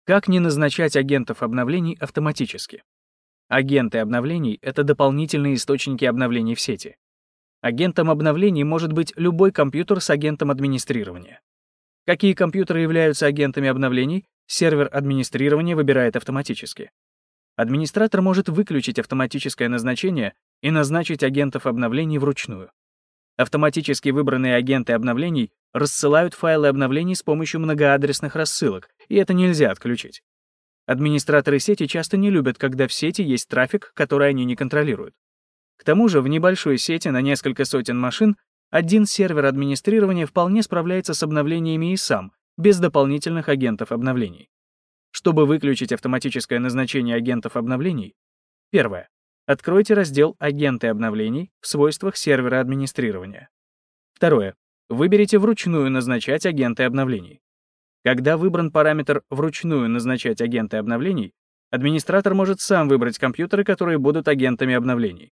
Как не назначать агентов обновлений автоматически? Агенты обновлений — это дополнительные источники обновлений в сети. Агентом обновлений может быть любой компьютер с агентом администрирования. Какие компьютеры являются агентами обновлений, сервер администрирования выбирает автоматически. Администратор может выключить автоматическое назначение и назначить агентов обновлений вручную. Автоматически выбранные агенты обновлений рассылают файлы обновлений с помощью многоадресных рассылок, и это нельзя отключить. Администраторы сети часто не любят, когда в сети есть трафик, который они не контролируют. К тому же в небольшой сети на несколько сотен машин один сервер администрирования вполне справляется с обновлениями и сам, без дополнительных агентов обновлений. Чтобы выключить автоматическое назначение агентов обновлений, первое. Откройте раздел «Агенты обновлений» в свойствах сервера администрирования. Второе. Выберите «Вручную назначать агенты обновлений». Когда выбран параметр «Вручную назначать агенты обновлений», администратор может сам выбрать компьютеры, которые будут агентами обновлений.